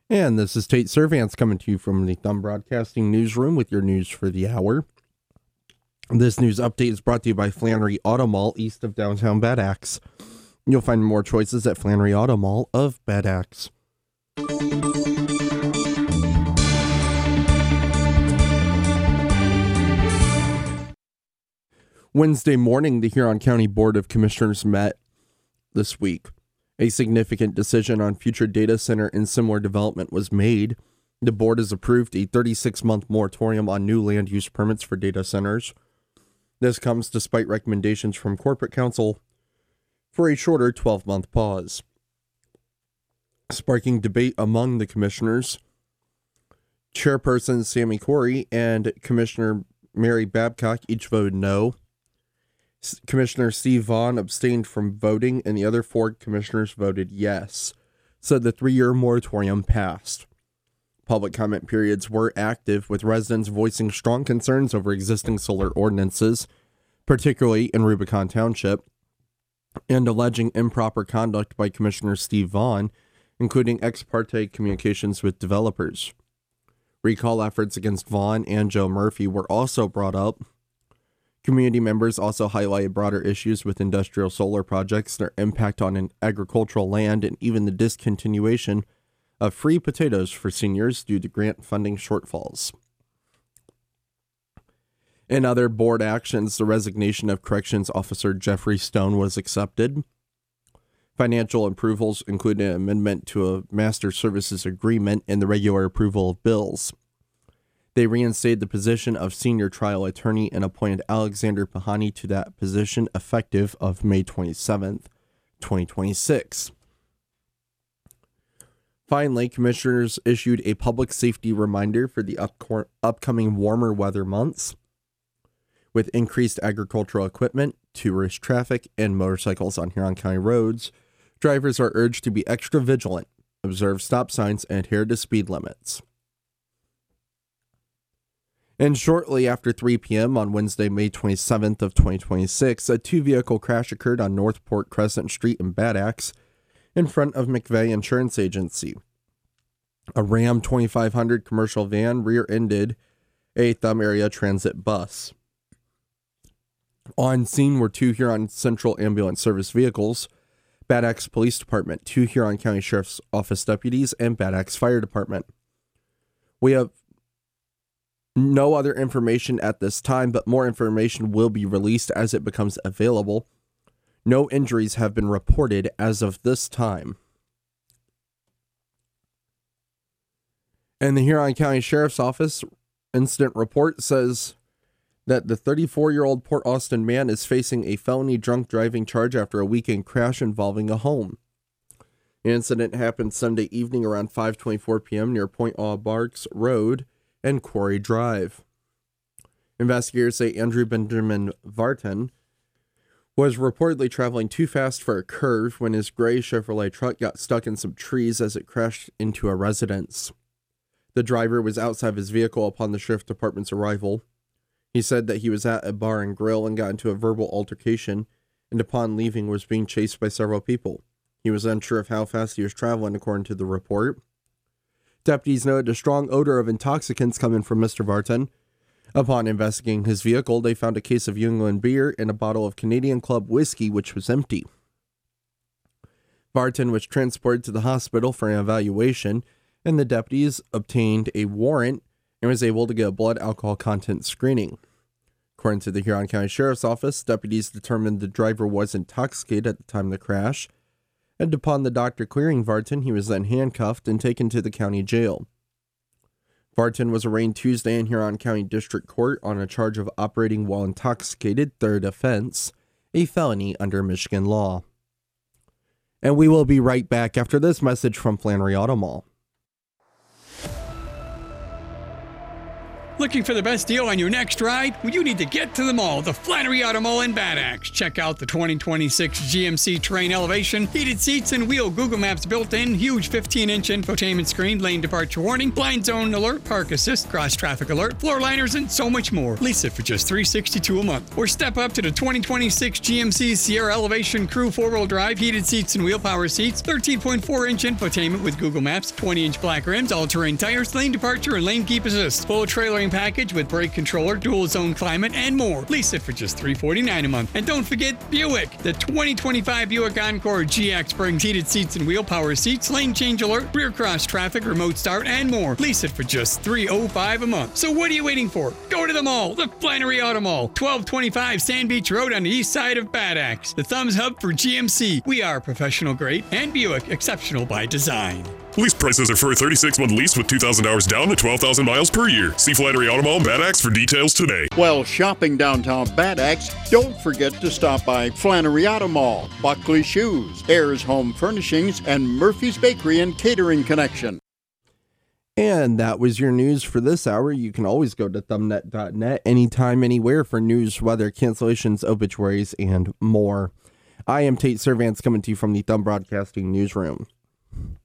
And this is Tate Servants coming to you from the Thumb Broadcasting Newsroom with your news for the hour. This news update is brought to you by Flannery Auto Mall east of downtown Bad Axe. You'll find more choices at Flannery Auto Mall of Bad Axe. Wednesday morning, the Huron County Board of Commissioners met this week. A significant decision on future data center and similar development was made. The board has approved a 36-month moratorium on new land use permits for data centers. This comes despite recommendations from corporate counsel for a shorter 12-month pause. Sparking debate among the commissioners, Chairperson Sammy Corey and Commissioner Mary Babcock each voted no. Commissioner Steve Vaughn abstained from voting, and the other four commissioners voted yes. So the 3-year moratorium passed. Public comment periods were active, with residents voicing strong concerns over existing solar ordinances, particularly in Rubicon Township, and alleging improper conduct by Commissioner Steve Vaughn, including ex parte communications with developers. Recall efforts against Vaughn and Joe Murphy were also brought up. Community members also highlighted broader issues with industrial solar projects, their impact on agricultural land, and even the discontinuation of free potatoes for seniors due to grant funding shortfalls. In other board actions, the resignation of Corrections Officer Jeffrey Stone was accepted. Financial approvals included an amendment to a master services agreement and the regular approval of bills. They reinstated the position of senior trial attorney and appointed Alexander Pahani to that position effective of May 27th, 2026. Finally, commissioners issued a public safety reminder for the upcoming warmer weather months. With increased agricultural equipment, tourist traffic, and motorcycles on Huron County roads, drivers are urged to be extra vigilant, observe stop signs, and adhere to speed limits. And shortly after 3 p.m. on Wednesday, May 27th of 2026, a 2-vehicle crash occurred on Northport Crescent Street in Bad Axe in front of McVeigh Insurance Agency. A Ram 2500 commercial van rear-ended a Thumb Area Transit bus. On scene were 2 Huron Central Ambulance Service vehicles, Bad Axe Police Department, 2 Huron County Sheriff's Office deputies, and Bad Axe Fire Department. We have no other information at this time, but more information will be released as it becomes available. No injuries have been reported as of this time. And the Huron County Sheriff's Office incident report says that the 34-year-old Port Austin man is facing a felony drunk driving charge after a weekend crash involving a home. The incident happened Sunday evening around 5:24 p.m. near Point Aux Barks Road and Quarry Drive. Investigators say Andrew Benjamin Vartan was reportedly traveling too fast for a curve when his gray Chevrolet truck got stuck in some trees as it crashed into a residence. The driver was outside of his vehicle upon the sheriff department's arrival. He said that he was at a bar and grill and got into a verbal altercation, and upon leaving was being chased by several people. He was unsure of how fast he was traveling, according to the report. Deputies noted a strong odor of intoxicants coming from Mr. Vartan. Upon investigating his vehicle, they found a case of Yuengling beer and a bottle of Canadian Club whiskey, which was empty. Vartan was transported to the hospital for an evaluation, and the deputies obtained a warrant and was able to get a blood alcohol content screening. According to the Huron County Sheriff's Office, deputies determined the driver was intoxicated at the time of the crash, and upon the doctor clearing Vartan, he was then handcuffed and taken to the county jail. Vartan was arraigned Tuesday in Huron County District Court on a charge of operating while intoxicated, third offense, a felony under Michigan law. And we will be right back after this message from Flannery Auto Mall. Looking for the best deal on your next ride? Well, you need to get to the mall, the Flannery Auto Mall in Bad Axe. Check out the 2026 GMC Terrain Elevation, heated seats and wheel, Google Maps built-in, huge 15-inch infotainment screen, lane departure warning, blind zone alert, park assist, cross traffic alert, floor liners, and so much more. Lease it for just $362 a month. Or step up to the 2026 GMC Sierra Elevation Crew 4-wheel drive, heated seats and wheel power seats, 13.4-inch infotainment with Google Maps, 20-inch black rims, all-terrain tires, lane departure, and lane keep assist. Full trailering package with brake controller, dual zone climate, and more. Lease it for just $349 a month. And don't forget Buick. The 2025 Buick Encore GX brings heated seats and wheel power seats, lane change alert, rear cross traffic, remote start, and more. Lease it for just $305 a month. So what are you waiting for? Go to the mall, the Flannery Auto Mall, 1225 Sand Beach Road on the east side of Bad Axe. The thumbs up for GMC. We are professional grade and Buick exceptional by design. Lease prices are for a 36-month lease with 2,000 hours down to 12,000 miles per year. See Flannery Auto Mall in Bad Axe for details today. While shopping downtown Bad Axe, don't forget to stop by Flannery Auto Mall, Buckley Shoes, Ayers Home Furnishings, and Murphy's Bakery and Catering Connection. And that was your news for this hour. You can always go to thumbnet.net anytime, anywhere for news, weather, cancellations, obituaries, and more. I am Tate Servance coming to you from the Thumb Broadcasting Newsroom.